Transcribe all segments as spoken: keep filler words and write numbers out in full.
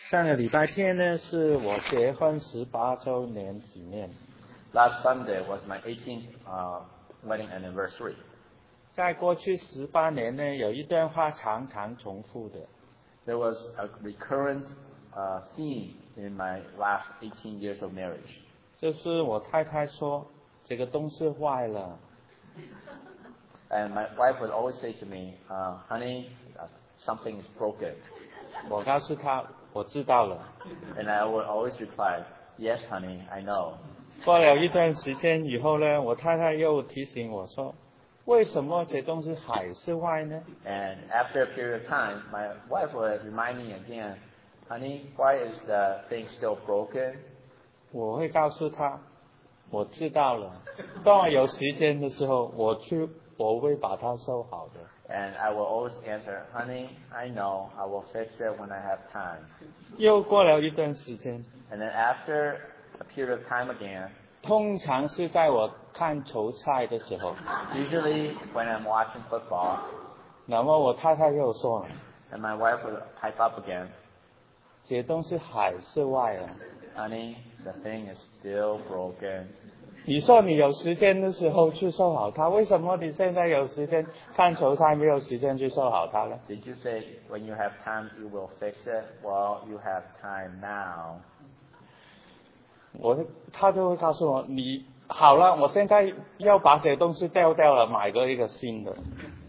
上个礼拜天呢，是我结婚十八周年纪念。 Last Sunday was my eighteenth uh, wedding anniversary. 在过去十八年呢，有一段话常常重复的。 There was a recurrent uh, theme in my last eighteen years of marriage. 就是我太太说，这个东西坏了。 And my wife would always say to me, uh, "Honey, uh, something is broken." 我告诉她，我知道了。 And I would always reply, "Yes, honey, I know." 过了一段时间以后呢，我太太又提醒我说，为什么这东西还是坏呢？ And after a period of time, my wife would remind me again, "Honey, why is the thing still broken?" 我会告诉她，我知道了。当我有时间的时候，我去，我会把它修好的。 And I will always answer, "Honey, I know. I will fix it when I have time." 又过了一段时间。 And then after a period of time again, 通常是在我看球赛的时候。 usually when I'm watching football, 那么我太太又说了 and my wife would pipe up again, 这东西还是坏了。 "Honey, the thing is still broken." 你说你有时间的时候去修好它，为什么你现在有时间看球赛没有时间去修好它呢？ Did you say when you have time you will fix it? Well, you have time now. 我他就会告诉我，你好了，我现在要把这东西掉掉了，买个一个新的。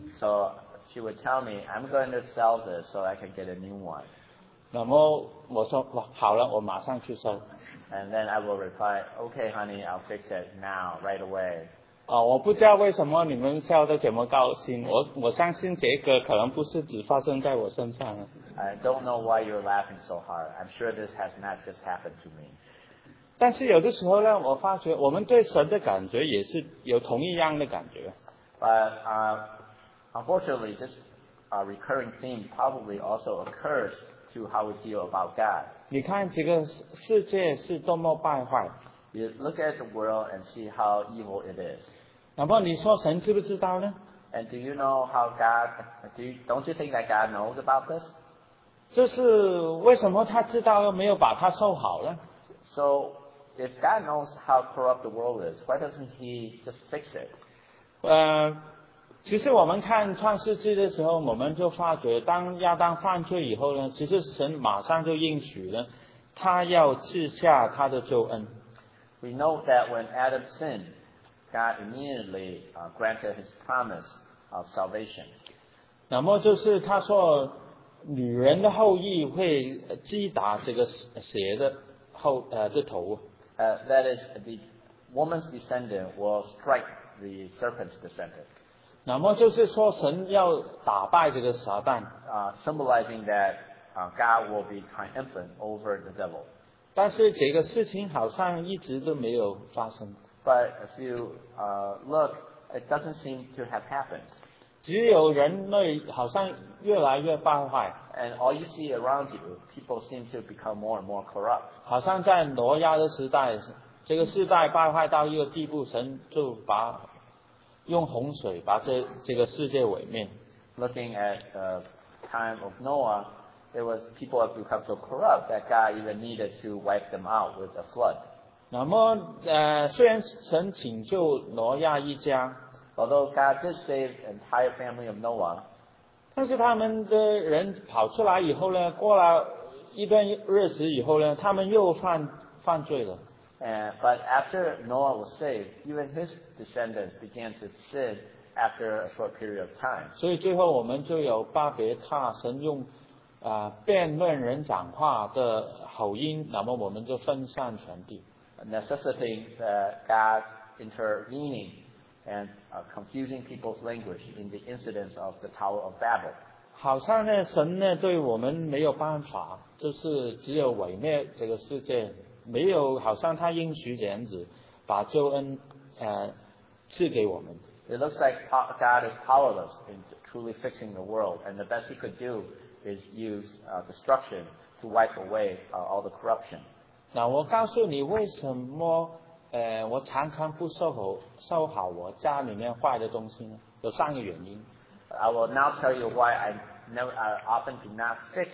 So she would tell me, "I'm going to sell this so I can get a new one." 那么我说哇，好了，我马上去收。 And then I will reply, "Okay, honey, I'll fix it now, right away." 啊，我不知道为什么你们笑得这么高兴，我我相信这个可能不是只发生在我身上。 I don't know why you're laughing so hard. I'm sure this has not just happened to me. 但是有的时候呢，我发觉我们对神的感觉也是有同一样的感觉。 But uh, unfortunately, this uh, recurring theme probably also occurs to how we feel about God. 你看这个世界是多么败坏， You look at the world and see how evil it is. 那么你说神知不知道呢？ And do you know how God, do you, don't you think that God knows about this? 就是为什么他知道又没有把它收好呢？ So if God knows how corrupt the world is, why doesn't he just fix it? 呃，其实我们看创世纪的时候，我们就发觉，当亚当犯罪以后呢，其实神马上就应许了，他要赐下他的救恩。 We know that when Adam sinned, God immediately uh, granted his promise of salvation. 那么就是他说，女人的后裔会击打这个蛇的后呃的头。 Uh, that is, the woman's descendant will strike the serpent's descendant. 那么就是说，神要打败这个撒旦。 Uh, symbolizing that uh, God will be triumphant over the devil. 但是这个事情好像一直都没有发生。 But if you uh, look, it doesn't seem to have happened. 只有人类好像越来越败坏。 And all you see around you, people seem to become more and more corrupt. 好像在挪亚的时代，这个时代败坏到一个地步，神就把用洪水把这这个世界毁灭。 Looking at the time of Noah, it was people have become so corrupt that God even needed to wipe them out with a flood. 那么呃，虽然神拯救挪亚一家， Although God did save the entire family of Noah, 但是他们的人跑出来以后呢，过了一段日子以后呢，他们又犯犯罪了。 and, but after Noah was saved, even his descendants began to sin after a short period of time. 所以最后我们就有巴别塔神用啊、呃、辩论人讲话的口音，那么我们就分散全地。 Necessitating uh, God intervening and uh, confusing people's language in the incidents of the Tower of Babel. 好像呢，神呢对我们没有办法，就是只有毁灭这个世界，没有好像他应许这样子把救恩呃赐给我们。 It looks like God is powerless in truly fixing the world, and the best he could do is use uh, destruction to wipe away uh, all the corruption. 那我告诉你为什么呃我常常不收好收好我家里面坏的东西呢？有三个原因。 I will now tell you why I, never, I often do not fix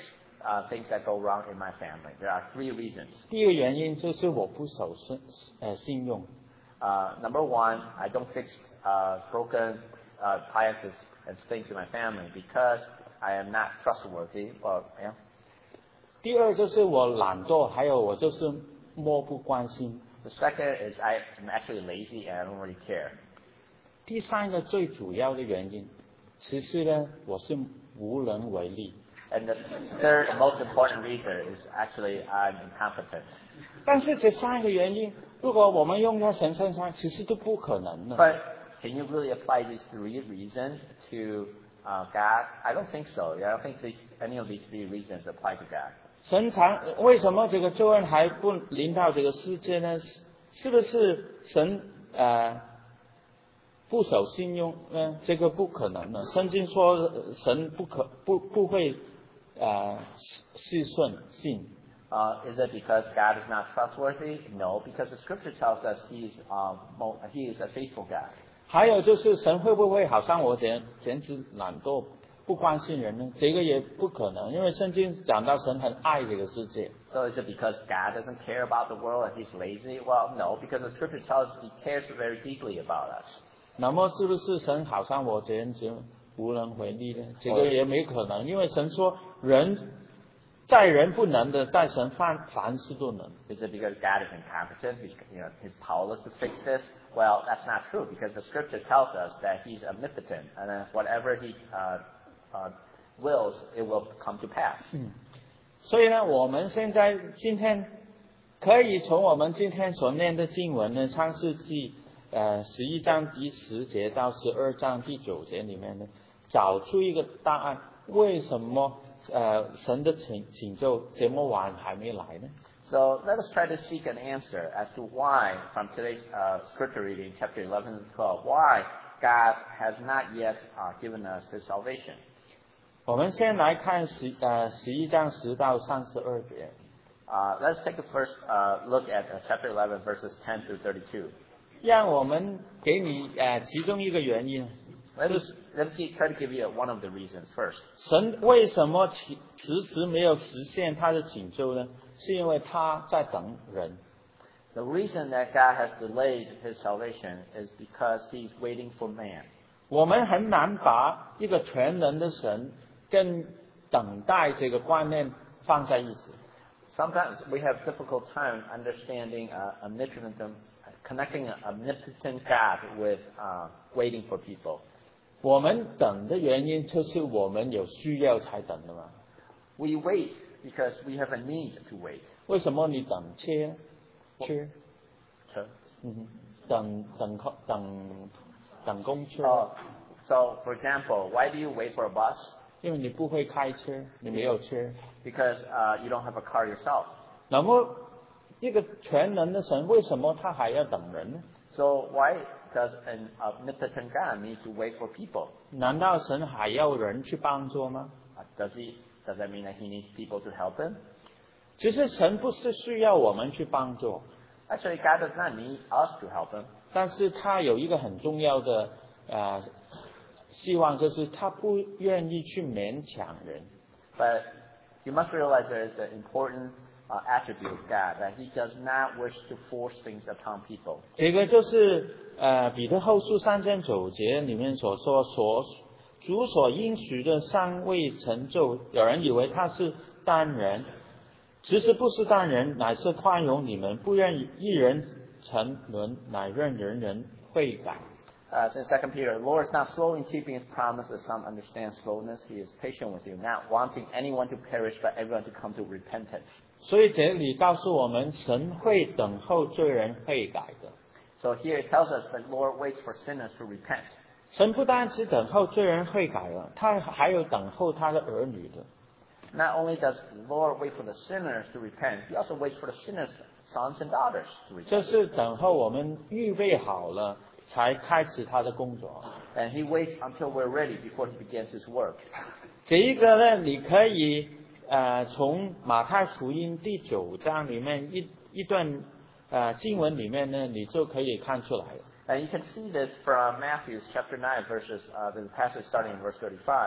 uh, things that go wrong in my family. There are three reasons. 第一个原因就是我不守信呃信用。 Uh, number one, I don't fix uh, broken uh, appliances and things in my family because I am not trustworthy. Well, yeah. 第二就是我懒惰，还有我就是漠不关心。 The second is I am actually lazy and I don't really care. 第三个最主要的原因，其实呢，我是无能为力。 And the third and most important reason is actually I'm incompetent. 但是这三个原因，如果我们用在神身上，其实都不可能的。 But can you really apply these three reasons to uh, God? I don't think so. I don't think these, any of these three reasons apply to God. 神常为什么这个救恩还不临到这个世界呢？是是不是神呃不守信用呢？这个不可能的。圣经说呃神不可不不会呃事顺信。 Uh, is it because God is not trustworthy? No, because the Scripture tells us He's um, mo- He is a faithful God. 还有就是神会不会好像我简简直懒惰不关心人呢？这个也不可能，因为圣经讲到神很爱这个世界。 So is it because God doesn't care about the world and He's lazy? Well, no, because the Scripture tells us He cares very deeply about us. 那么是不是神好像我简直无能为力呢？这个也没可能，因为神说人在人不能的，在神凡凡事都能。 Is it because God is incompetent? He's, you know, he's powerless to fix this? Well, that's not true because the Scripture tells us that He's omnipotent and that whatever He uh, uh, wills, it will come to pass. 嗯，所以呢，我们现在今天可以从我们今天所念的经文呢，《创世纪》呃十一章第十节到十二章第九节里面呢，找出一个答案：为什么呃神的请请救这么晚还没来呢？ So let us try to seek an answer as to why, from today's uh, scripture reading, chapter eleven and twelve, why God has not yet uh, given us His salvation. 我们先来看十呃十一章十到三十二节。 Uh, let's take a first uh, look at uh, chapter eleven, verses ten through thirty-two. 让我们给你呃其中一个原因， Let 就 me, 是 let me try to give you one of the reasons first. 神为什么迟迟迟没有实现他的拯救呢？是因为他在等人。 The reason that God has delayed His salvation is because He's waiting for man. 我们很难把一个全能的神跟等待这个观念放在一起。 Sometimes we have difficult time understanding uh, omnipotent, connecting an omnipotent God with uh, waiting for people. 我们等的原因就是我们有需要才等的嘛。 We wait because we have a need to wait. 为什么你等车？车？ So, 嗯哼，等等空等等公车。 uh, so, for example, why do you wait for a bus? 因为你不会开车，你没有车。 Because uh, you don't have a car yourself. 那么，一个全能的神，为什么他还要等人呢？ So why does an omnipotent God need to wait for people? 难道神还要人去帮助吗？ Uh, does he? Does that mean that He needs people to help Him? 其实神不是需要我们去帮助， Actually, God does not need us to help Him. 但是他有一个很重要的呃希望，就是他不愿意去勉强人。 But you must realize there is an important uh, attribute of God that He does not wish to force things upon people. 这个就是呃彼得后书三章九节里面所说所主所应许的尚未成就，有人以为他是单人，其实不是单人，乃是宽容你们，不愿一人沉沦，乃愿人人悔改。 Uh, in Second Peter, the Lord is not slow in keeping His promise, as some understand slowness. He is patient with you, not wanting anyone to perish, but everyone to come to repentance. 所以这里告诉我们，神会等候罪人悔改的。 So here it tells us that the Lord waits for sinners to repent. 神不单只等候罪人悔改了，他还有等候他的儿女的。 Not only does the Lord wait for the sinners to repent, He also waits for the sinners' sons and daughters to 这 repent. 是等候我们预备好了，才开始他的工作。 And He waits until we're ready before He begins His work. 这一个呢，你可以呃从马太福音第九章里面一一段呃经文里面呢，你就可以看出来了。 And you can see this from Matthew chapter nine, verses uh, the passage starting in verse thirty-five.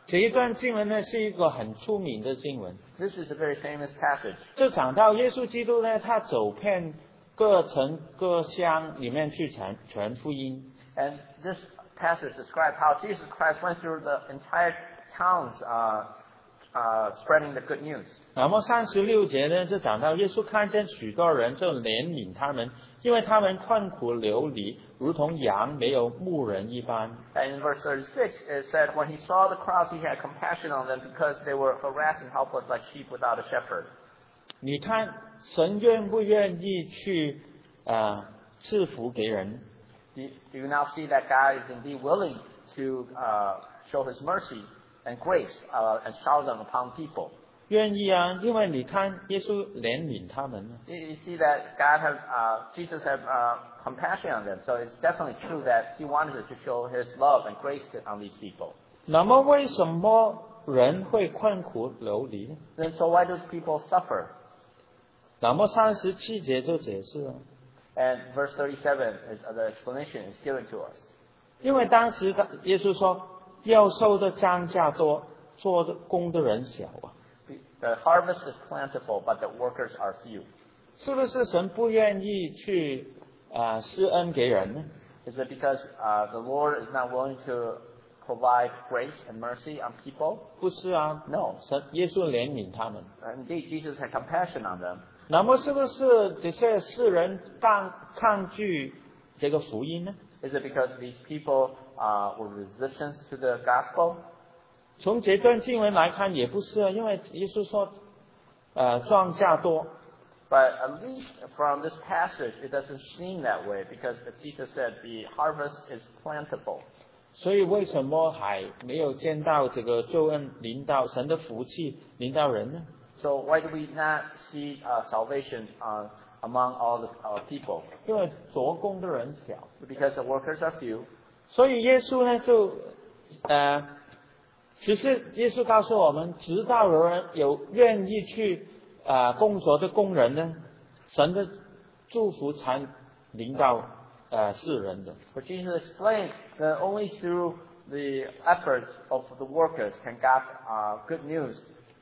这一段经文呢是一个很出名的经文。 This is a very famous passage. 就讲到耶稣基督呢，他走遍各城各乡里面去传传福音。 And this passage describes how Jesus Christ went through the entire towns uh, uh, spreading the good news. 那么三十六节呢，就讲到耶稣看见许多人，就怜悯他们，因为他们困苦流离，如同羊没有牧人一般。 And in verse thirty-six, it said, when he saw the crowds, he had compassion on them because they were harassed and helpless like sheep without a shepherd. 你看神愿不愿意去呃赐福给人？ Do you, do you now see that God is indeed willing to uh, show his mercy and grace uh, and shower them upon people? 愿意啊，因为你看耶稣怜悯他们。 You, you see that God have, uh, Jesus have uh, compassion on them. So it's definitely true that he wanted to show his love and grace on these people. 那么为什么人会困苦流离呢？ Then so why do people suffer? 那么三十七节就解释了， And verse thirty-seven is uh, the explanation is given to us. 因为当时他耶稣说，要收的庄稼多，做的工的人少啊， The harvest is plentiful, but the workers are few. 是不是神不愿意去啊、呃、施恩给人呢？ Is it because uh, the Lord is not willing to provide grace and mercy on people? 不是啊， No. 神耶稣怜悯他们。 Uh, Indeed, Jesus had compassion on them. 那么是不是这些世人抗抗拒这个福音呢？ Is it because these people uh, were resistant to the gospel? 从这段经文来看，也不是啊，因为耶稣说，呃，庄稼多， But at least from this passage, it doesn't seem that way because Jesus said the harvest is plentiful. 所以为什么还没有见到这个救恩临到神的福气临到人呢？ So why do we not see uh, salvation uh, among all the uh, people? 因为做工的人少， Because the workers are few. 所以耶稣呢就，呃，只是耶稣告诉我们，直到有人有愿意去啊、呃、工作的工人呢，神的祝福才临到呃世人的。 But Jesus explained that only through the efforts of the workers can God uh, good news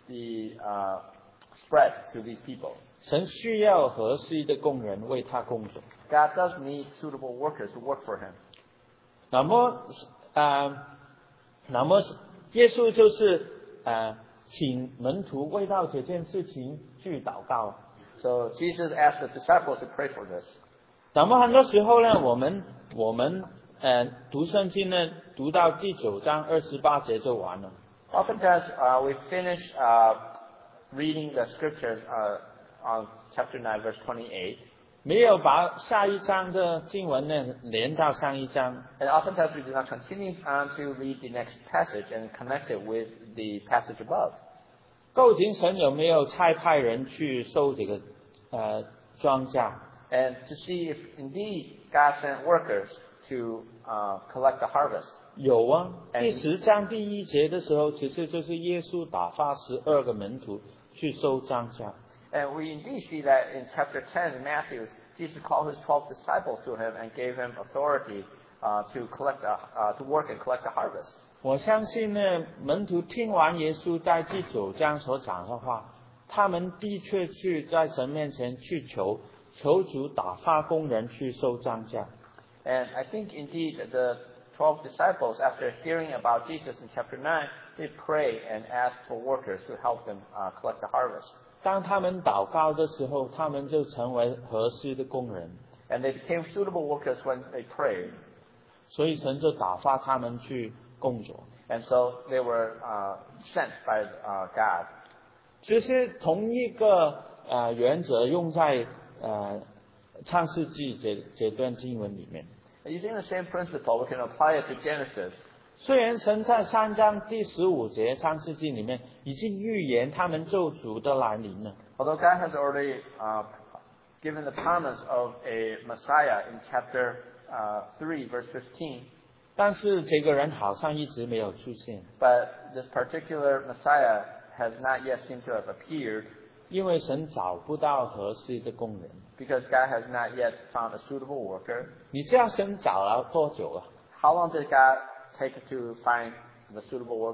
be uh, spread to these people. 神需要合适的工人为他工作。 God does need suitable workers to work for him. 那么，呃，那么耶稣就是呃，请门徒为到这件事情去祷告。 So Jesus asked the disciples to pray for this. 那么很多时候呢，我们我们呃读圣经呢，读到第九章二十八节就完了。 Oftentimes uh, we finish uh, reading the scriptures uh, on chapter nine, verse twenty-eight. 没有把下一章的经文呢连到上一章。 And oftentimes we do not continue on to read the next passage and connect it with the passage above. 究竟神有没有差派人去收这个呃庄稼？ And to see if indeed God sent workers to uh, collect the harvest. 有啊， And- 第十章第一节的时候，其实就是耶稣打发十二个门徒去收庄稼。 And we indeed see that in chapter ten in Matthew, Jesus called his twelve disciples to him and gave him authority uh, to collect, the, uh, to work and collect the harvest. 我相信呢，门徒听完耶稣在第九章所讲的话，他们的确去在神面前去求，求主打发工人去收庄稼。 And I think indeed the twelve disciples, after hearing about Jesus in chapter nine, they pray and ask for workers to help them uh, collect the harvest. 当他们祷告的时候，他们就成为合适的工人， And they became suitable workers when they prayed. 所以神就打发他们去工作。 And so they were uh, sent by uh, God. 其实同一个呃原则用在呃创世纪这这段经文里面。 Using the same principle, we can apply it to Genesis. 虽然神在三章第十五节创世纪里面已经预言他们救主的来临了， Although God has already uh, given the promise of a Messiah in chapter uh, three, verse fifteen, 但是这个人好像一直没有出现， but this particular Messiah has not yet seemed to have appeared 因为神找不到合适的工人。 because God has not yet found a suitable worker. 你这样神找了多久了？ How long did God take to find the suitable worker?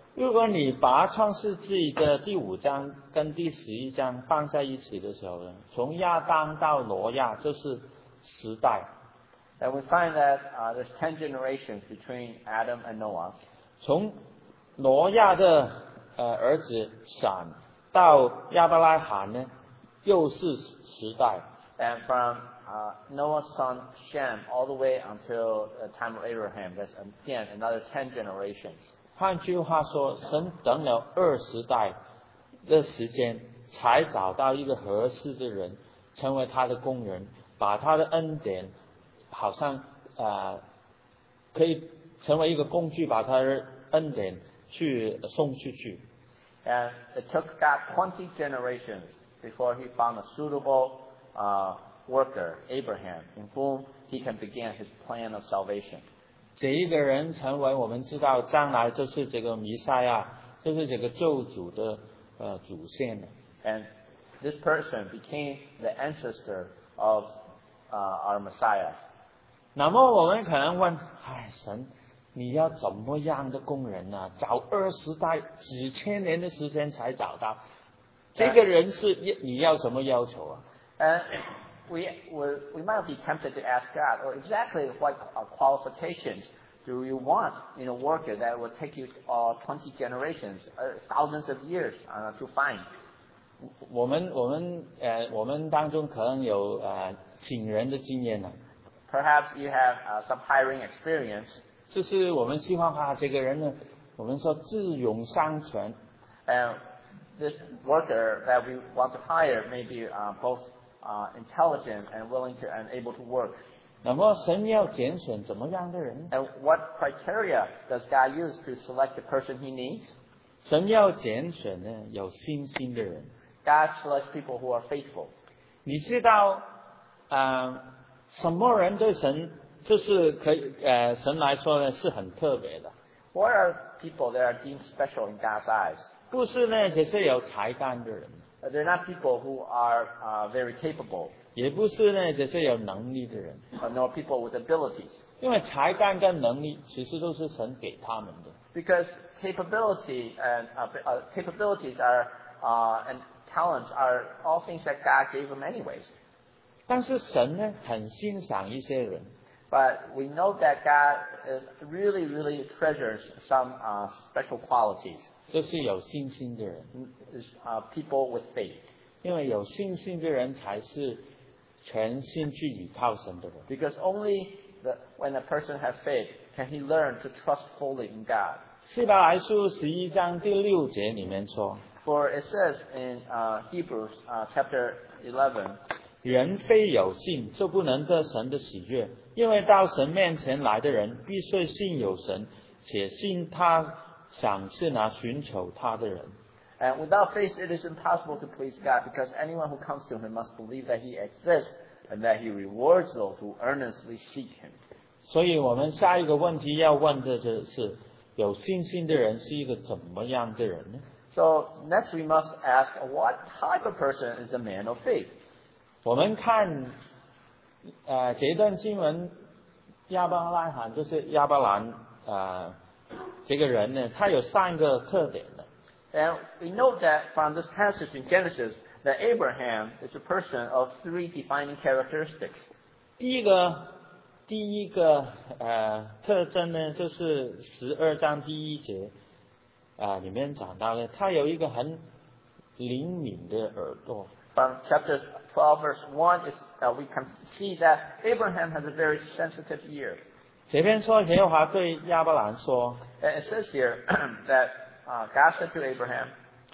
如果你把创世纪的第五章跟第十一章放在一起的时候呢，从亚当到挪亚就是十代。 And we find that uh, there's ten generations between Adam and Noah. 从挪亚的呃儿子闪到亚伯拉罕呢，又是十代。 And from uh, Noah's son Shem all the way until the time of Abraham, that's again another ten generations. 换句话说，神等了二十代的时间，才找到一个合适的人，成为他的工人，把他的恩典，好像呃，可以成为一个工具，把他的恩典去送出去。 And it took God twenty generations before he found a suitable uh, worker, Abraham, in whom he can begin his plan of salvation. 这一个人成为我们知道将来就是这个弥赛亚，就是这个救主的呃祖先的。 And this person became the ancestor of uh, our Messiah. 那么我们可能问，哎，神，你要怎么样的工人呢？找二十代几千年的时间才找到，这个人是你要什么要求啊？ And we, we, we might be tempted to ask God, well, exactly what qualifications do you want in a worker that will take you uh, twenty generations, uh, thousands of years uh, to find? 我们我们呃我们当中可能有呃请人的经验呢。 Perhaps you have uh, some hiring experience. 就是我们希望啊，这个人呢，我们说智勇双全。 And this worker that we want to hire may be uh, both uh, intelligent and willing to and able to work. 那么神要拣选怎么样的人？ And what criteria does God use to select the person He needs? 神要拣选呢有信心的人。 God selects people who are faithful. 你知道啊、呃，什么人对神就是可以呃神来说呢是很特别的。 What are people that are deemed special in God's eyes? 不是呢，只是有才干的人。 They're not people who are uh, very capable, 也不是呢，只是有能力的人。 uh, nor people with abilities. 因为才干跟能力其实都是神给他们的。 Because capability and uh, uh, capabilities are uh, and talents are all things that God gave them anyways. 但是神呢，很欣赏一些人。 But we know that God is really, really treasures some uh, special qualities. 就是有信心的人。 Is, uh, people with faith. 因为有信心的人才是全心去倚靠神的人。 Because only the, when a person has faith can he learn to trust fully in God. 希伯来书十一章第六节里面说， For it says in uh, Hebrews uh, chapter eleven, 人非有信就不能得神的喜悦，因为到神面前来的人必须信有神，且信他赏赐那寻求他的人。 and without faith it is impossible to please God, because anyone who comes to him must believe that he exists and that he rewards those who earnestly seek him. 所以我们下一个问题要问的就是有信心的人是一个怎么样的人呢？ So next we must ask, what type of person is a man of faith? 我们看呃这段经文，亚伯拉罕就是亚伯兰呃这个人呢，他有三个特点的。 And we know that from this passage in Genesis that Abraham is a person of three defining characteristics. 第一个第一个呃特征呢，就是十二章第一节啊、呃、里面讲到的，他有一个很灵敏的耳朵。 From chapter twelve, verse one, is, uh, we can see that Abraham has a very sensitive ear. 这边说耶和华对亚伯兰说， And it says here that uh, God said to Abraham,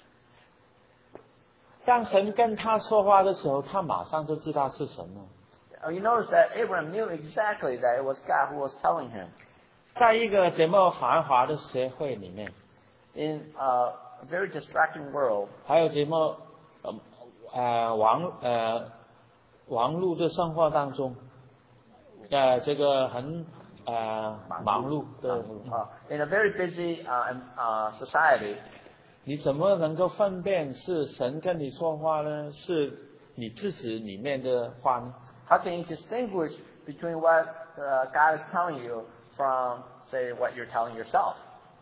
当神跟他说话的时候，他马上就知道是神了。 uh, you notice that Abraham knew exactly that it was God who was telling him. 在一个这么繁华的社会里面， In uh, a very distracting world, 还有这么呃呃网呃网络的生活当中，呃这个很呃忙碌的， uh, in a very busy uh, and, uh, society, 你怎么能够分辨是神跟你说话呢？是你自己里面的话呢？ how can you distinguish between what uh, God is telling you from, say, what you're telling yourself?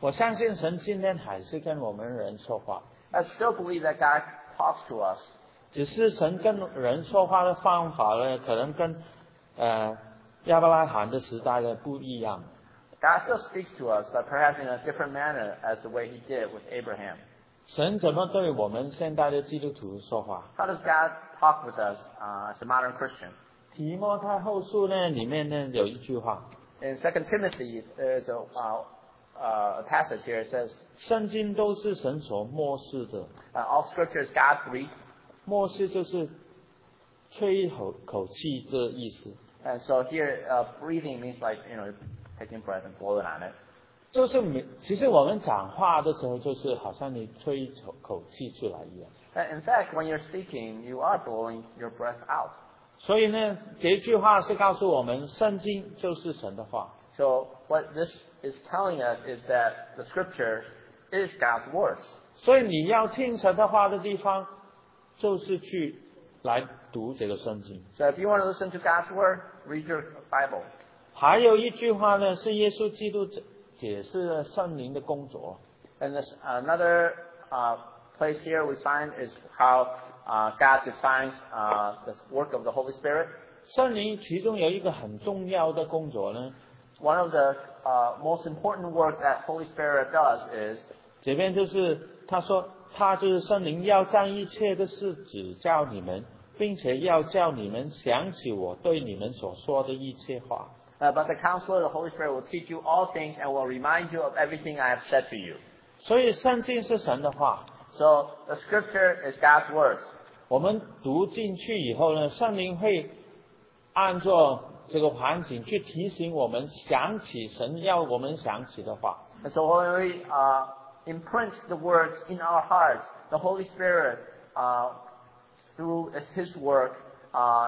我相信神今天还是跟我们人说话。 I still believe that God talks to us. 只是神跟人说话的方法呢，可能跟呃亚伯拉罕的时代呢不一样。 God still speaks to us, but perhaps in a different manner as the way He did with Abraham. 神怎么对我们现代的基督徒说话？ How does God talk with us uh, as a modern Christian? 提摩太后书呢里面呢有一句话， In Second Timothy, there's a, uh, uh, a passage here. It says, 圣经都是神所默示的， uh, all Scripture is God-breathed. 默示就是吹一口口气的意思， And so here, uh, breathing means like, you know, taking breath and blowing on it. 就是每其实我们讲话的时候，就是好像你吹一口口气出来一样。 Uh, In fact, when you're speaking, you are blowing your breath out. 所以呢，这句话是告诉我们，圣经就是神的话。 So what this is telling us is that the Scripture is God's words. 所以你要听神的话的地方，就是去来读这个圣经。 So if you want to listen to God's word, read your Bible. 还有一句话呢，是耶稣基督解释了圣灵的工作。 And this another uh, place here we find is how uh, God defines uh, the work of the Holy Spirit. 圣灵其中有一个很重要的工作呢， One of the uh, most important work that Holy Spirit does is 这边就是他说，他就是圣灵要将一切的事指教你们，并且要叫你们想起我对你们所说的一切话。 uh, but the Counselor, the Holy Spirit, will teach you all things and will remind you of everything I have said to you. 所以圣经是神的话， So the Scripture is God's words. 我们读进去以后呢，圣灵会按照这个环境去提醒我们想起神要我们想起的话。 And so when we uh, imprint the words in our hearts, the Holy Spirit, uh, through His work, uh,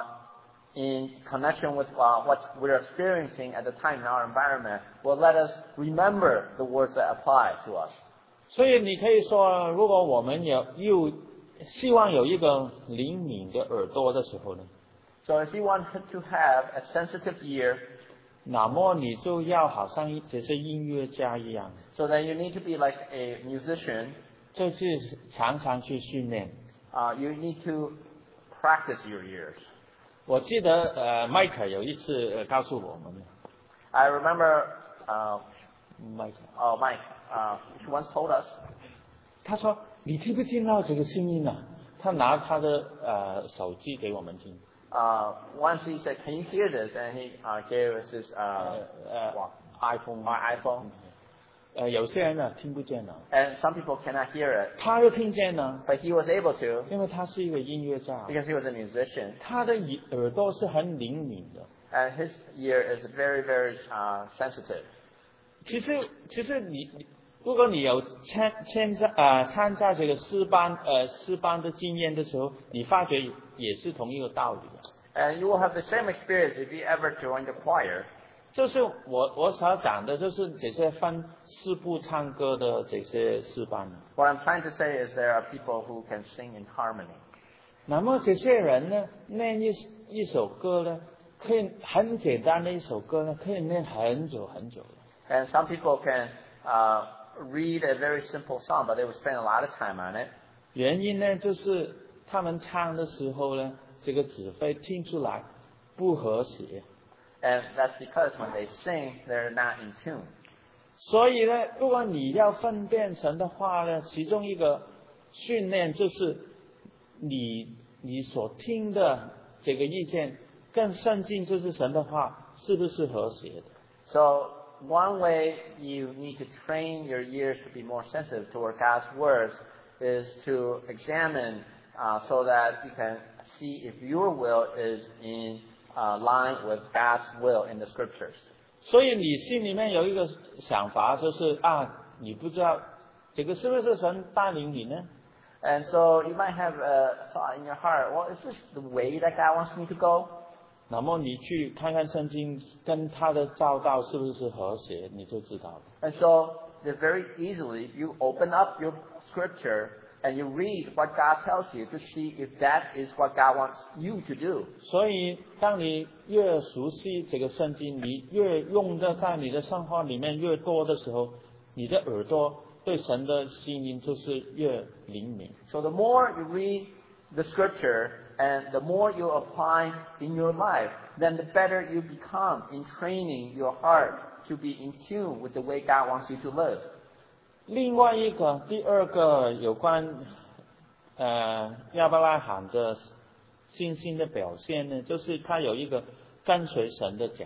in connection with uh, what we're experiencing at the time in our environment, will let us remember the words that apply to us. 所以你可以说，如果我们有又希望有一个灵敏的耳朵的时候呢， So if you want to have a sensitive ear, 那么你就要好像这些音乐家一样， so then you need to be like a musician. 就是常常去训练。 Uh, you need to practice your ears. 我记得呃，迈克有一次呃告诉我们 I remember, uh, 迈克， oh, Mike, uh, he once told us, 他说你听不听到这个声音啊？他拿他的呃手机给我们听。 uh, once he said, can you hear this? And he uh, gave us his uh, 呃 what? ，iPhone， our iPhone. 呃，有些人呢听不见了， And some people cannot hear it. 他又听见了， But he was able to 因为他是一个音乐家， because he was a musician. 他的耳耳朵是很灵敏的。 And his ear is very, very uh, sensitive. 其实，其实你，你如果你有参参加呃参加这个诗班呃诗班的经验的时候，你发觉也是同一个道理的。 And you will have the same experience if you ever join the choir. 就是我我所讲的，就是这些分四部唱歌的这些诗班。 What I'm trying to say is there are people who can sing in harmony. 那么这些人呢，念一一首歌呢，可以很简单的一首歌呢，可以念很久很久的。 And some people can uh, read a very simple song, but they will spend a lot of time on it. 原因呢，就是他们唱的时候呢，这个指挥听出来不和谐。 And that's because when they sing, they're not in tune. 所以呢，如果你要分辨神的话呢，其中一个训练就是你你所听的这个意见跟圣经就是神的话是不是和谐的？ So one way you need to train your ears to be more sensitive toward God's words is to examine uh, so that you can see if your will is in uh, line with God's will in the Scriptures. 所以你心里面有一个想法，就是啊，你不知道这个是不是神带领你呢？ And so you might have a thought in your heart, well, is this the way that God wants me to go? 那么你去看看圣经跟他的教导是不是和谐，你就知道了。 And so that very easily you open up your Scripture and you read what God tells you to see if that is what God wants you to do. 所以，当你越熟悉这个圣经，你越用的在你的生活里面越多的时候， 你的耳朵对神的声音就是越灵敏。 So the more you read the scripture and the more you apply in your life, then the better you become in training your heart to be in tune with the way God wants you to live. 另外一个，第二个有关呃亚伯拉罕的信心的表现呢，就是他有一个跟随神的脚。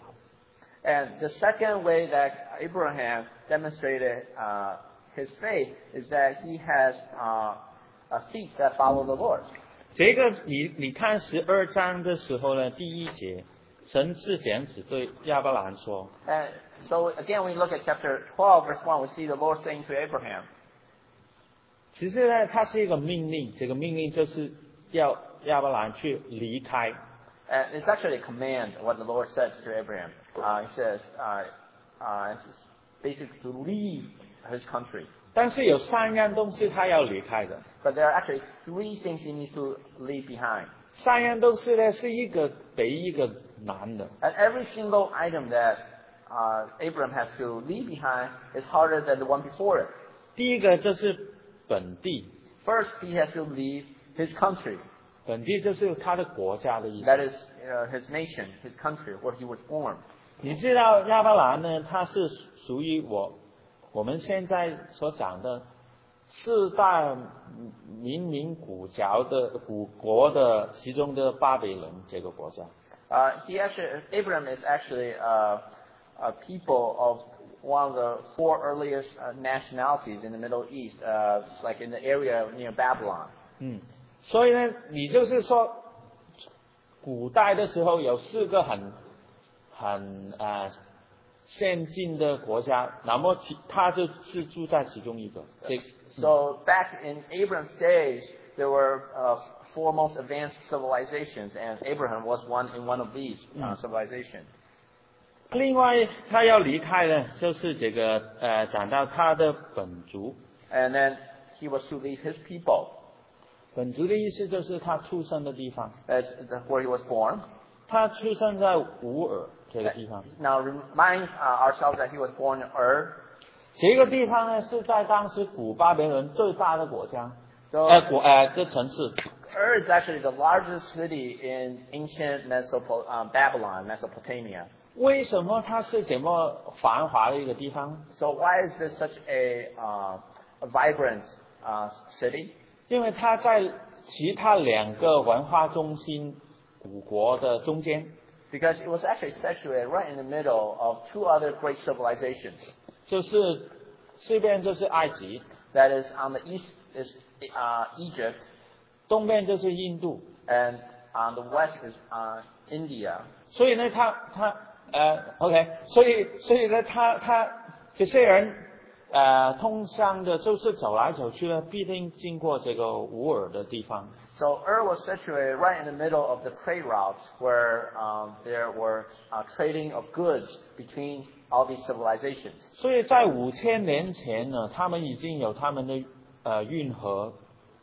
And the second way that Abraham demonstrated uh, his faith is that he has uh, a feet that follow the Lord. 这个你你看十二章的时候呢，第一节，神是这样子对亚伯兰说。 And so again, when we look at chapter twelve, verse one, we see the Lord saying to Abraham. 其实呢，它是一个命令，这个命令就是要亚伯兰去离开。 And it's actually a command, what the Lord says to Abraham. Uh, he says, uh, uh, basically to leave his country. 但是有三样东西他要离开的。 But there are actually three things he needs to leave behind. 三样东西呢是一个比一个难的。 And every single item that uh, Abraham has to leave behind is harder than the one before it. 第一个就是本地。 First, he has to leave his country. 本地就是他的国家的意思。 That is uh, his nation, his country, where he was born. 你知道亚伯兰呢，他是属于我我们现在所讲的四大民民古国的古国的其中的巴比伦这个国家。 Uh, he actually, Abraham is actually uh, a people of one of the four earliest uh, nationalities in the Middle East, uh, like in the area near Babylon. 嗯，所以呢，你就是说，古代的时候有四个很很呃先进的国家，那么其他就是住在其中一个。这 So back in Abraham's days, there were uh, four most advanced civilizations, and Abraham was one in one of these uh, civilizations. 另外，他要离开呢，就是这个呃，讲到他的本族。 And then he was to leave his people. 本族的意思就是他出生的地方。 That's where he was born. 他出生在乌尔这个地方。 Now remind uh, ourselves that he was born in Ur. 这个地方呢是在当时古巴比伦最大的国家， So 呃国呃的城市。 Ur is actually the largest city in ancient Mesopot- uh, Babylon, Mesopotamia. 为什么它是这么繁华的一个地方？ So why is this such a, uh, a vibrant uh, city? 因为它在其他两个文化中心古国的中间。 Because it was actually situated right in the middle of two other great civilizations. 就是这边就是埃及， That is, on the east is uh, Egypt, 东边就是印度。 and on the west is uh, India. 所以呢，他他呃，OK， 所以所以呢，他他这些人呃，通向的就是走来走去呢，必定经过这个乌尔的地方。 So Ur was situated right in the middle of the trade routes where um, there were uh, trading of goods between all these civilizations. 所以在五千年前呢，他们已经有他们的呃运河。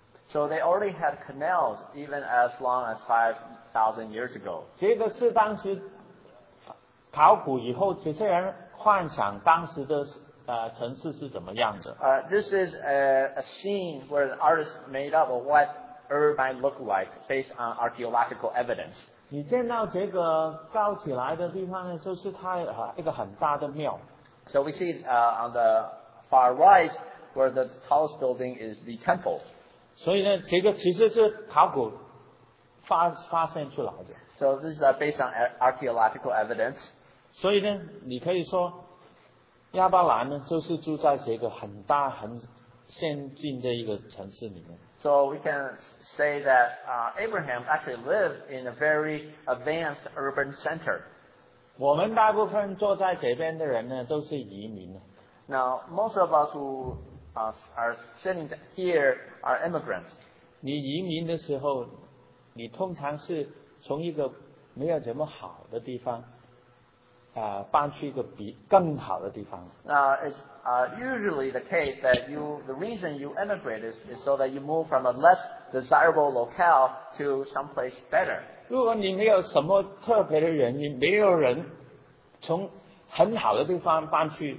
So they already had canals even as long as five thousand years ago. 这个是当时考古以后，这些人幻想当时的呃城市是怎么样的。 Uh, this is a, a scene where the artist made up of what Ur might look like based on archaeological evidence. 你见到这个高起来的地方呢，就是它呃一个很大的庙。 So we see uh, on the far right where the tallest building is the temple. 所以呢，这个其实是考古发发现出来的。 So this is uh, based on ar- archaeological evidence. 所以呢，你可以说亚伯兰呢，就是住在这个很大很先进的一个城市里面。 So we can say that uh, Abraham actually lived in a very advanced urban center. 我们大部分坐在这边的人呢，都是移民。 Now, most of us who uh, are sitting here are immigrants. 你移民的时候，你通常是从一个没有这么好的地方，啊、呃，搬去一个比更好的地方。 Now, it's uh, usually the case that you, the reason you immigrate is, is so that you move from a less desirable locale to someplace better. 如果你没有什么特别的原因，没有人从很好的地方搬去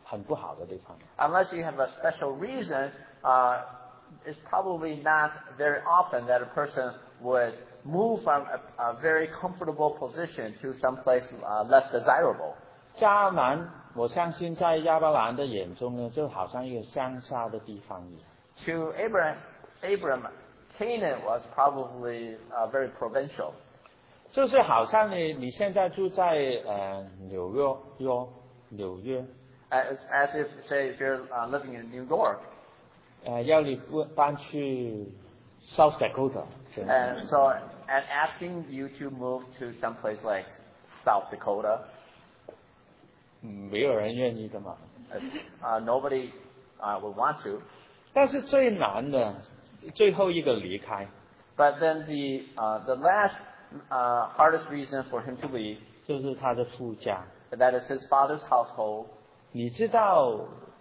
很不好的地方。 Unless you have a special reason, uh, it's probably not very often that a person would move from a, a very comfortable position to someplace uh, less desirable. 迦南，我相信在亚伯兰的眼中呢，就好像一个乡下的地方一样。 To Abraham, Abram, Canaan was probably uh, very provincial. 就是好像你你现在住在呃纽约约纽约， As, as if, say, if you're uh, living in New York, 呃要你搬去 South Dakota， and so and asking you to move to someplace like South Dakota, 嗯，没有人愿意的嘛。 uh, nobody uh, would want to. 但是最难的最后一个离开， But then the uh, the last uh, hardest reason for him to leave, 就是他的父家。 that is his father's household. 你知道，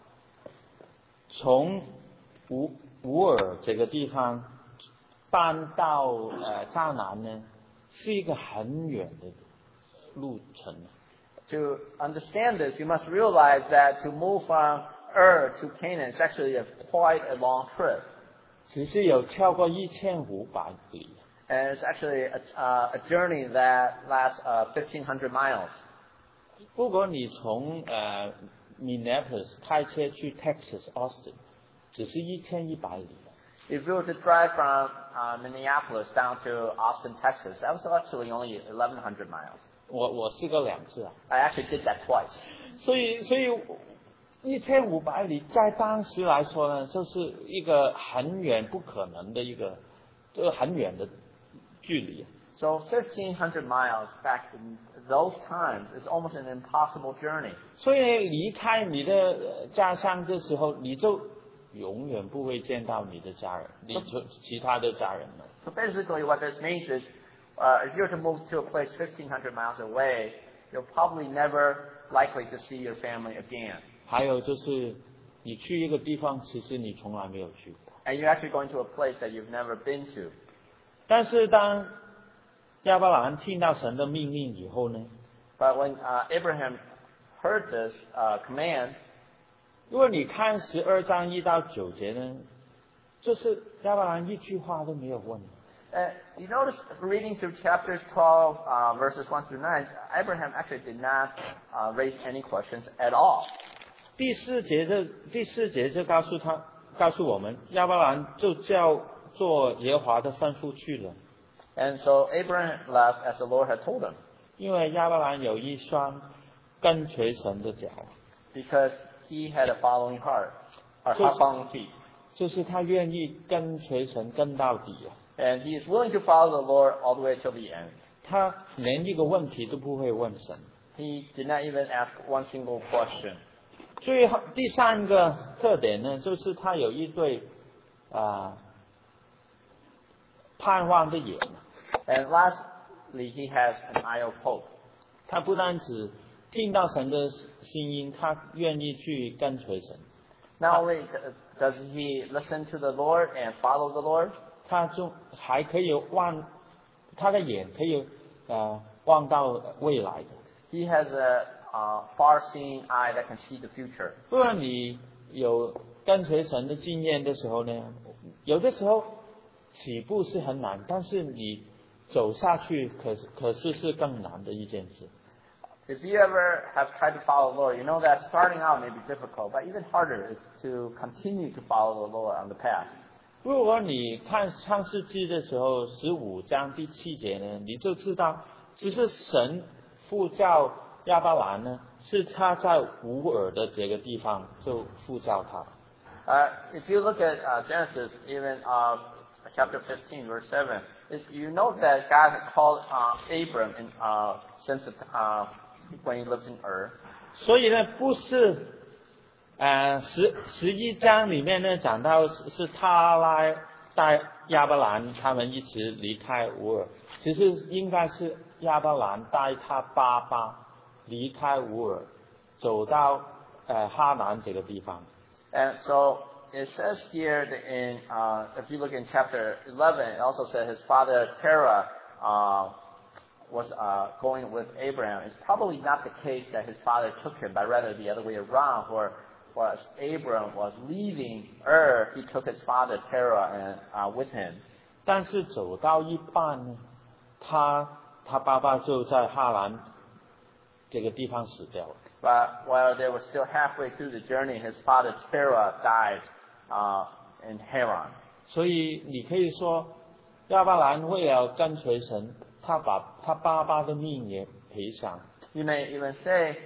从乌乌尔这个地方搬到呃迦南呢，是一个很远的路程。 To understand this, you must realize that to move from Ur to Canaan is actually a, quite a long trip. 只是有超过一千五百里。 And it's actually a, uh, a journey that lasts uh, fifteen hundred miles. 如果你从呃 Minneapolis 开车去 Texas Austin， 只是一千一百里。 If you were to drive from uh, Minneapolis down to Austin, Texas, that was actually only eleven hundred miles. 我我试过两次啊。 I actually did that twice. 所以所以一千五百里在当时来说呢，就是一个很远不可能的一个，就是很远的距离。 So fifteen hundred miles back in those times is almost an impossible journey. 所以离开你的呃家乡的时候，你就永远不会见到你的家人，你就其他的家人了。 So basically what this means is, uh, if you're to move to a place fifteen hundred miles away, you'll probably never likely to see your family again. 还有就是你去一个地方，其实你从来没有去过。 And you're actually going to a place that you've never been to. 但是当亚伯兰听到神的命令以后呢， But when uh, Abraham heard this uh, command, 如果你看十二章一到九节呢，就是亚伯兰一句话都没有问。 uh, you notice reading through chapters twelve, uh, verses one through nine, Abraham actually did not uh, raise any questions at all. 第四节的第四节就告诉他，告诉我们，亚伯兰就叫做耶和华的吩咐去了， And so Abraham left as the Lord had told him, 因为亚伯兰有一双跟随神的脚， because he had a following heart, or Just- following feet. 就是他愿意跟随神跟到底啊， And he is willing to follow the Lord all the way till the end. 他连一个问题都不会问神。 He did not even ask one single question. 最后第三个特点呢，就是他有一对啊、盼望的眼。 And lastly, he has an eye of hope. 他不单只听到神的声音，他愿意去跟随神， Not only does he listen to the Lord and follow the Lord, 他就还可以望，他的眼可以呃望到未来的。 he has a uh, far-seeing eye that can see the future. 不然你有跟随神的经验的时候呢，有的时候起步是很难，但是你走下去可可是是更难的一件事。 If you ever have tried to follow the Lord, you know that starting out may be difficult, but even harder is to continue to follow the Lord on the path. 如果你看创世纪的时候，十五章第七节呢，你就知道，只是神呼召亚伯兰呢，是他在乌尔的这个地方就呼召他。 Uh, if you look at uh, Genesis, even uh, chapter fifteen, verse seven, it, you note that God had called uh, Abram in, uh, since the, uh, when he lived in Ur. 所以呢，不是，呃，十十一章里面呢讲到是是他来带亚伯兰他们一起离开乌尔，其实应该是亚伯兰带他爸爸离开乌尔，走到呃哈南这个地方。 And so it says here that in, uh, if you look in chapter eleven, it also says his father Terah uh, was uh, going with Abraham, it's probably not the case that his father took him, but rather the other way around, where was Abram was leaving Ur, he took his father Terah and uh, with him. 但是走到一半呢，他他爸爸就在哈兰这个地方死掉了。 But while they were still halfway through the journey, his father Terah died uh, in Haran. 所以你可以说，亚伯兰为了跟随神，他把他爸爸的命也赔上。 You may even say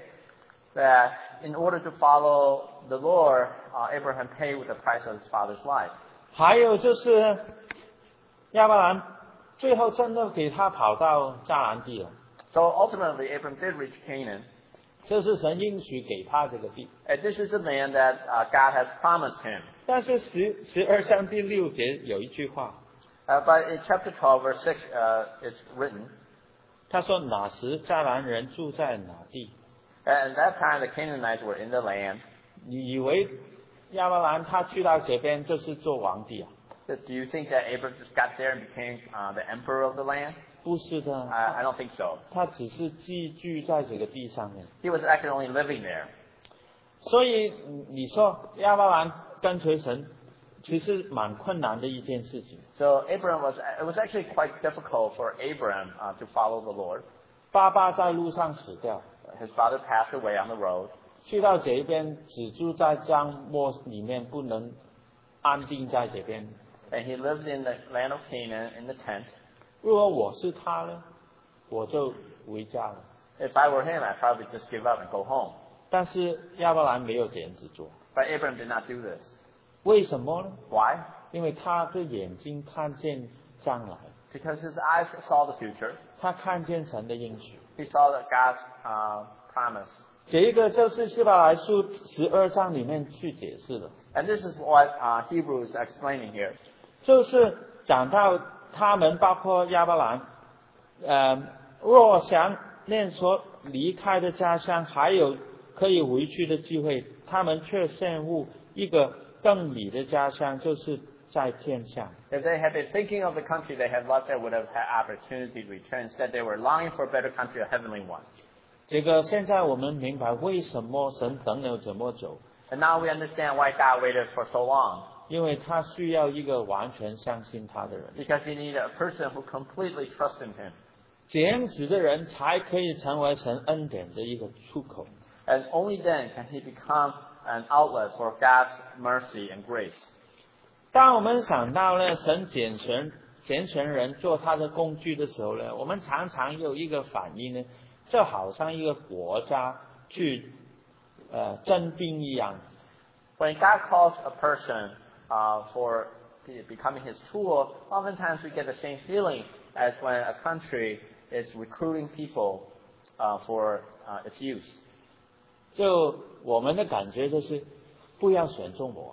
that in order to follow the Lord, uh, Abraham paid with the price of his father's life. 还有就是亚伯兰最后真的给他跑到迦南地了。 So ultimately, Abraham did reach Canaan. 这是神应许给他这个地。 And this is the land that uh, God has promised him. 但是十十二章第六节有一句话， Uh, but in chapter twelve, verse six, uh, it's written, 他说哪时迦南人住在哪地？ at that time the Canaanites were in the land. 你以为亚伯兰他去到这边就是做皇帝啊？ Do you think that Abraham just got there and became uh, the emperor of the land? 不是的， I, I don't think so. 他只是寄居在这个地上面。 He was actually only living there. 所以你说亚伯兰跟随神，其实蛮困难的一件事情。 So Abraham was, it was actually quite difficult for Abraham uh, to follow the Lord. 爸爸在路上死掉， His father passed away on the road. 去到这边只住在帐幕里面，不能安定在这边。 And he lived in the land of Canaan in the tent. 如果我是他呢，我就回家了。 If I were him, I'd probably just give up and go home. 但是亚伯兰没有这样子做， But Abraham did not do this. 为什么呢？ Why? 因为他的眼睛看见将来， Because his eyes saw the future. 他看见神的应许。 He saw that God's uh, promise. 这一个就是希伯来书十二章里面去解释的， And this is what uh, Hebrews is explaining here. 就是讲到他们包括亚伯兰，呃，若想念所离开的家乡还有可以回去的机会，他们却羡慕一个更美的家乡，就是在天上。 If they had been thinking of the country they had left, they would have had opportunity to return. Instead, they were longing for a better country, a heavenly one. 这个现在我们明白为什么神等了这么久， And now we understand why God waited for so long. 因为他需要一个完全相信他的人， Because he needed a person who completely trusted him. 这样子的人才可以成为神恩典的一个出口。 And only then can he become an outlet for God's mercy and grace. 当我们想到呢，神拣选拣选人做他的工具的时候呢，我们常常有一个反应呢，就好像一个国家去呃征兵一样。 When God calls a person uh, for becoming his tool, oftentimes we get the same feeling as when a country is recruiting people uh, for uh, its use. 就我们的感觉就是，不要选中我。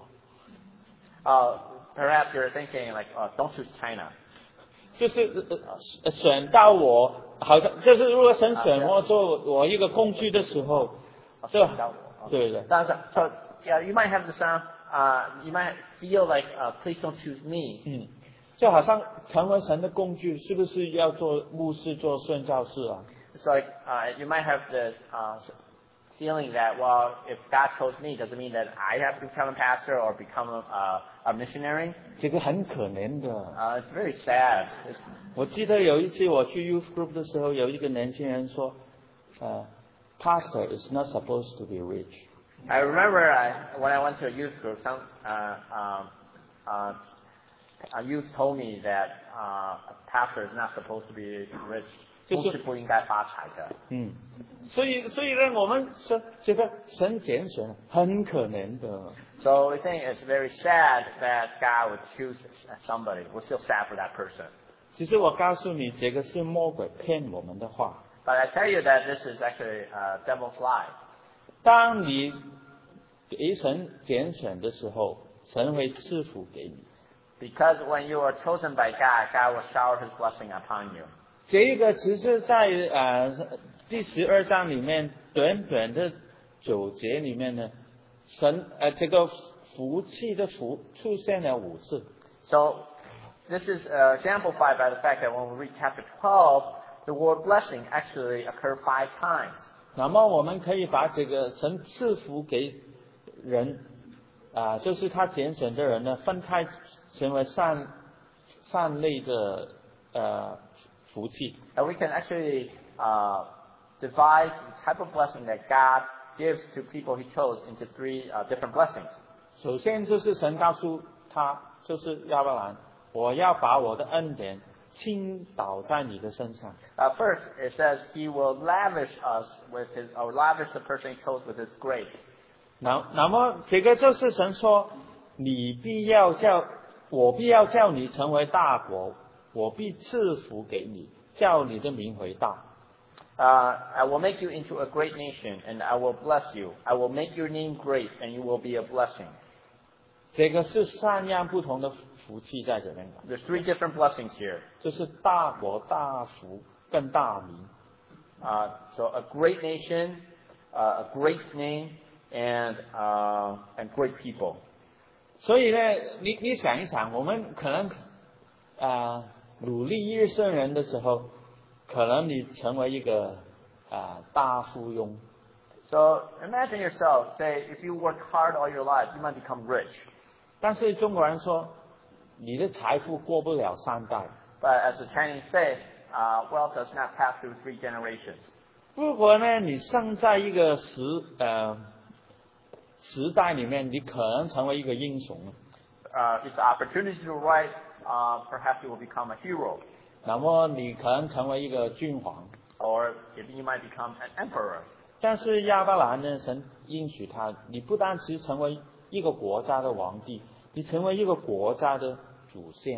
Uh, perhaps you're thinking like, uh, don't choose China. 就是呃选到我，好像就是如果神选我做我一个工具的时候，就对对。 So, so yeah, you might have the sound. Uh, you might feel like, uh, please don't choose me. 嗯，就好像成为神的工具，是不是要做牧师、做宣教士啊？ It's like uh, you might have this uh, feeling that, well, if God chose me, does it mean that I have to become a pastor or become a, a missionary? 这个很可怜的。 Uh, it's very sad. It's, 我记得有一次我去 youth group 的时候，有一个年轻人说，呃 ，pastor is not supposed to be rich。 I remember I, when I went to a youth group, some uh, um, uh, a youth told me that uh, a pastor is not supposed to be rich. 就是牧师不应该发财的。 嗯，所以所以呢，我们说觉得神拣选很可怜的。 So we think it's very sad that God would choose somebody. We're still sad for that person. 其实我告诉你，这个是魔鬼骗我们的话。 But I tell you that this is actually a devil's lie. 当你给神拣选的时候，神会赐福给你。 Because when you are chosen by God, God will shower His blessing upon you. 这个其实在呃第十二章里面短短的九节里面呢，神呃这个福气的福出现了五次。 So this is uh, exemplified by the fact that when we read chapter twelve, the word blessing actually occurs five times. 那么我们可以把这个神赐福给人啊、就是他拣选的人呢，分开成为善善类的呃福气。 And we can actually uh, divide the type of blessing that God gives to people He chose into three uh, different blessings. 首先就是神告诉他，就是亚伯兰，我要把我的恩典倾倒在你的身上。 Uh, first, it says He will lavish us with His, or lavish the person He chose with His grace. 那那么这个就是神说，你必要叫我必要叫你成为大国，我必赐福给你，叫你的名为大。 Uh, I will make you into a great nation, and I will bless you. I will make your name great, and you will be a blessing. 这个是三样不同的福气在这边的， There's three different blessings here. 就是大国、大福跟大名。 Uh, so a great nation, uh, a great name, and uh, and great people. 所以呢，你你想一想，我们可能啊、呃、努力日生人的时候，可能你成为一个啊、呃、大富翁。 So imagine yourself, say, if you work hard all your life, you might become rich. 但是中国人说，你的财富过不了三代。 But as the Chinese say, uh, wealth does not pass through three generations. 如果呢，你生在一个时呃时代里面，你可能成为一个英雄。 Uh, if the opportunity to write, uh, perhaps you will become a hero, 那么你可能成为一个君皇。 or if you might become an emperor. 但是亚伯兰呢，神应许他，你不单只成为一个国家的皇帝，你成为一个国家的祖先。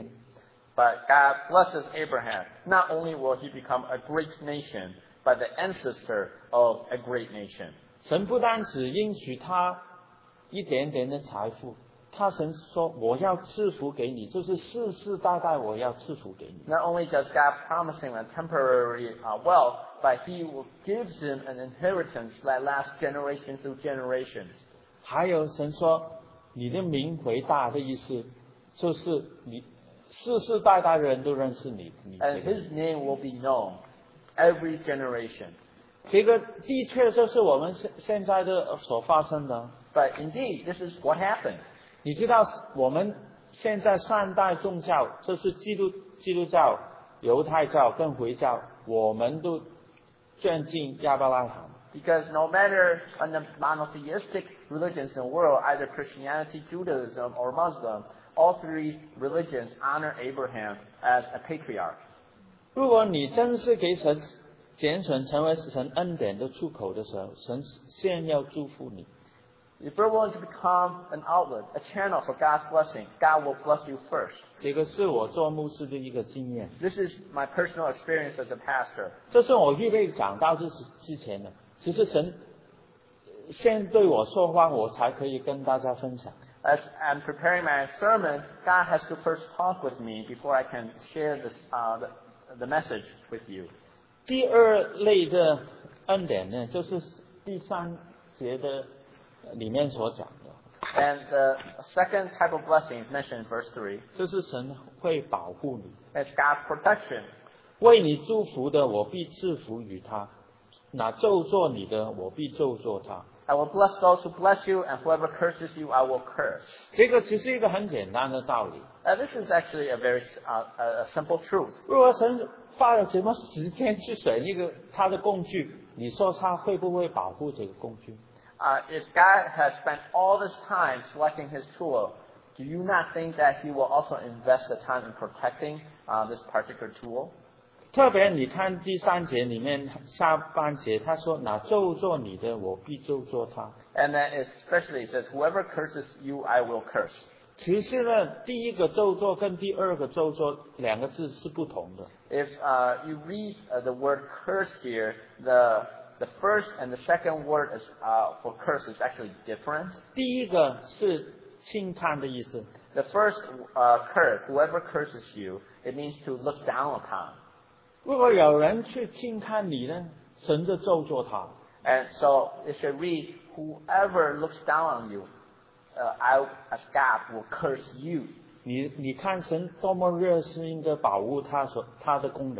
But God blesses Abraham. Not only will he become a great nation, but the ancestor of a great nation. 神不单只应许他一点点的财富，他神说我要赐福给你，就是世世代代我要赐福给你。 Not only does God promise him a temporary uh, wealth, but he will gives him an inheritance that lasts generation through generations. 还有神说你的名为大的意思，就是你世世代代的人都认识你。你这 And 个 his name will be known every generation. 这个的确就是我们现现在的所发生的。 But indeed, this is what happened. 你知道我们现在三代宗教，就是基督基督教、犹太教跟回教，我们都尊敬亚伯拉罕。 Because no matter on the monotheistic religions in the world, either Christianity, Judaism, or Muslim, all three religions honor Abraham as a patriarch. 如果你真是给神拣选成为神恩典的出口的时候，神先要祝福你。 If you're willing to become an outlet, a channel for God's blessing, God will bless you first. 这个是我做牧师的一个经验， This is my personal experience as a pastor. 这是我预备讲到这是之前的。其实神先对我说话，我才可以跟大家分享。 As I'm preparing my sermon, God has to first talk with me before I can share this, uh, the, the message with you. 第二类的恩典呢，就是第三节的里面所讲的， And the second type of blessing is mentioned in verse three. 就是神会保护你， It's God's protection. 为你祝福的，我必赐福于他；那咒诅你的，我必咒诅他。 I will bless those who bless you, and whoever curses you, I will curse. 这个其实一个很简单的道理。 Uh, this is actually a very uh, a simple truth. 如果神花了什么时间去选一个他的工具，你说他会不会保护这个工具？ Uh, if God has spent all this time selecting His tool, do you not think that He will also invest the time in protecting uh, this particular tool? 特别你看第三节里面下半节，他说：“那咒诅你的，我必咒诅他。” And then especially it says, "Whoever curses you, I will curse." 其实呢，第一个咒詛跟第二个咒詛两个字是不同的。 If uh, you read uh, the word curse here, the the first and the second word is, uh, for curse is actually different. 第一个是轻看的意思， The first uh, curse, whoever curses you, it means to look down upon. 如果有人去轻看你呢，神就咒詛他。 And so it should read, "Whoever looks down on you, uh, I, as God, will curse you." 你你看神多么热心的保护他所他的工人，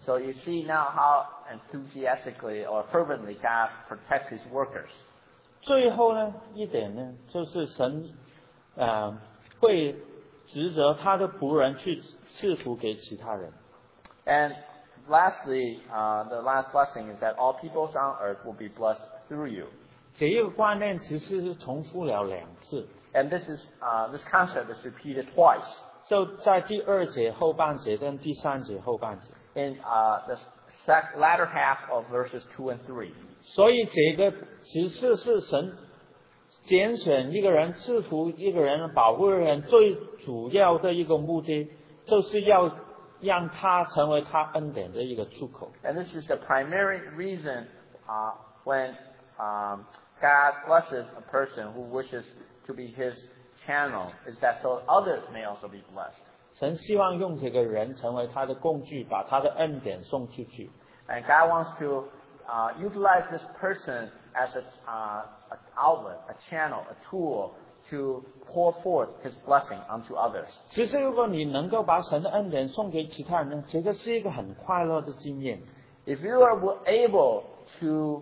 So you see now how enthusiastically or fervently God protects His workers. 最后呢，一点呢，就是神，呃，会职责他的仆人去赐福给其他人。 And lastly, uh, the last blessing is that all peoples on earth will be blessed through you. 这一个观念其实是重复了两次。 And this is uh, this concept is repeated twice. 就在第二节后半节跟第三节后半节。 In uh, the sec- latter half of verses two and three. 所以这个其实是神拣选一个人、赐福一个人、保护一个人最主要的一个目的，就是要让他成为他恩典的一个出口。 And this is the primary reason uh, when um, God blesses a person who wishes to be His channel, is that so others may also be blessed. 神希望用这个人成为他的工具，把他的恩典送出去。 And God wants to uh, utilize this person as a, uh, an outlet, a channel, a tool to pour forth His blessing onto others. 其实，如果你能够把神的恩典送给其他人呢，这个是一个很快乐的经验。 If you are able to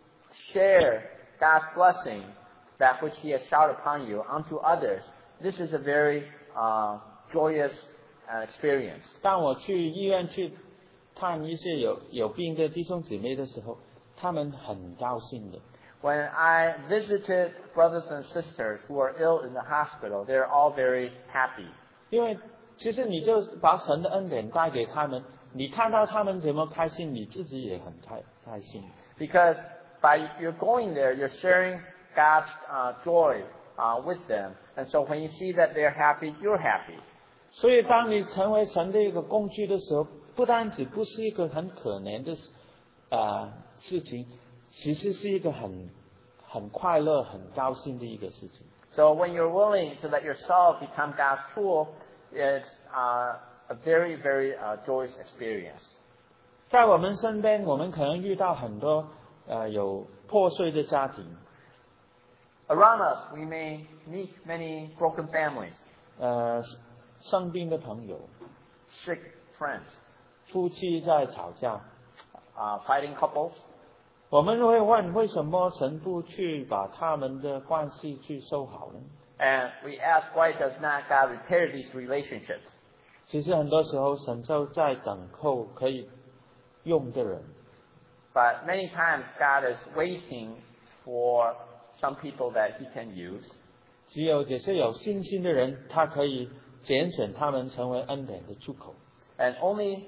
share God's blessing, that which He has showered upon you, onto others, this is a very uh, joyous uh, experience. 当我去医院去看一些有有病的弟兄姊妹的时候，他们很高兴的。 When I visited brothers and sisters who are ill in the hospital, they're all very happy. 因为其实你就把神的恩典带给他们，你看到他们怎么开心，你自己也很开开心。 Because by you're going there, you're sharing God's uh, joy uh, with them, and so when you see that they're happy, you're happy. 所以当你成为神的一个工具的时候，不单只不是一个很可怜的呃事情，其实是一个很很快乐、很高兴的一个事情。 So when you're willing to let yourself become God's tool, it's uh, a very, very uh, joyous experience. 在我们身边，我们可能遇到很多呃有破碎的家庭。 Around us, we may meet many broken families. 呃，生病的朋友。 Sick friends. 夫妻在吵架。 Uh, fighting couples. 我们会问，为什么神不去把他们的关系去修好呢？ And we ask, why does not God repair these relationships? 其实很多时候，神就在等候可以用的人。 But many times, God is waiting for some people that He can use. 只有这些有信心的人，他可以拣选他们成为恩典的出口。 And only,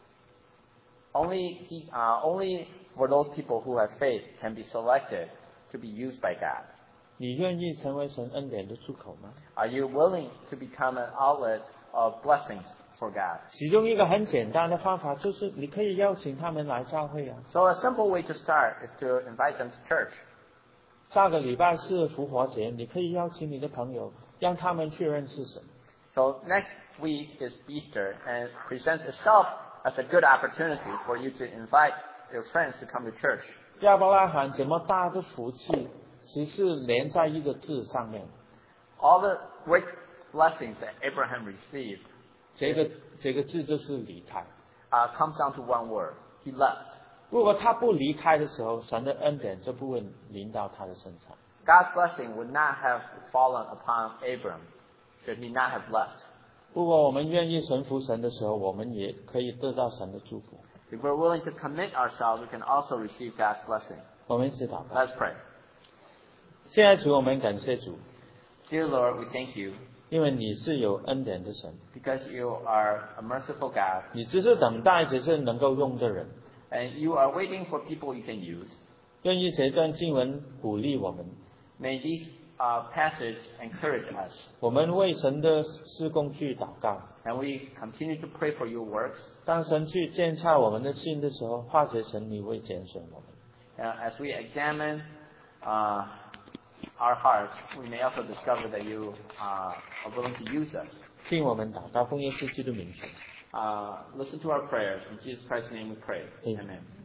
only, he, uh, only for those people who have faith can be selected to be used by God. 你愿意成为神恩典的出口吗？ Are you willing to become an outlet of blessings for God? 其中一个很简单的方法就是，你可以邀请他们来教会啊。 So a simple way to start is to invite them to church. 下个礼拜是复活节，你可以邀请你的朋友，让他们去认识神。 So next week is Easter, and it presents itself as a good opportunity for you to invite your friends to come to church. 亚伯拉罕这么大的福气，其实连在一个字上面。 All the great blessings that Abraham received, 这个这个字就是离开。 uh, comes down to one word. He left. 如果他不离开的时候，神的恩典就不会临到他的身上。 God's blessing would not have fallen upon Abram should he not have left. 如果我们愿意顺服神的时候，我们也可以得到神的祝福。 If we're willing to commit ourselves, we can also receive God's blessing. 我们一起祷告。 Let's pray. 现在主，我们感谢主， Dear Lord, we thank you 因为你是有恩典的神， because you are a merciful God, 你只是等待这些能够用的人。 and you are waiting for people you can use. 愿意这段经文鼓励我们， May these uh, passage encourage us, 我们为神的施工去祷告。 and we continue to pray for your works. 当神去检查我们的心的时候，化解神你会拣选我们。 Uh, as we examine uh, our hearts, we may also discover that you uh, are willing to use us. 听我们祷告，奉耶稣基督名求。 Uh, listen to our prayers. In Jesus Christ's name we pray. Amen. Amen.